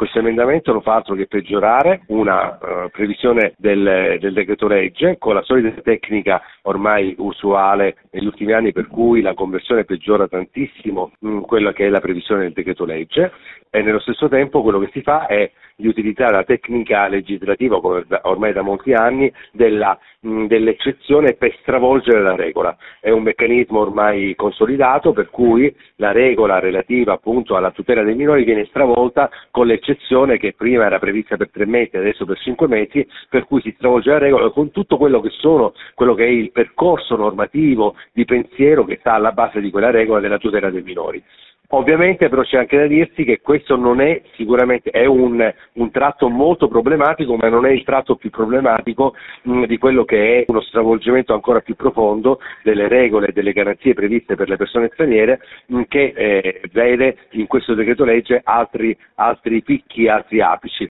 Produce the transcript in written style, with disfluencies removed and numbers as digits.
Questo emendamento non fa altro che peggiorare una previsione del decreto legge con la solita tecnica ormai usuale negli ultimi anni, per cui la conversione peggiora tantissimo quella che è la previsione del decreto legge, e nello stesso tempo quello che si fa è di utilizzare la tecnica legislativa, come ormai da molti anni, dell'eccezione per stravolgere la regola. È un meccanismo ormai consolidato per cui la regola relativa appunto alla tutela dei minori viene stravolta con l'eccezione che prima era prevista per 3 mesi, adesso per 5 mesi, per cui si stravolge la regola con tutto quello che è il percorso normativo di pensiero che sta alla base di quella regola della tutela dei minori. Ovviamente però c'è anche da dirsi che questo non è sicuramente, è un tratto molto problematico, ma non è il tratto più problematico di quello che è uno stravolgimento ancora più profondo delle regole e delle garanzie previste per le persone straniere, che vede in questo decreto legge altri picchi, altri apici.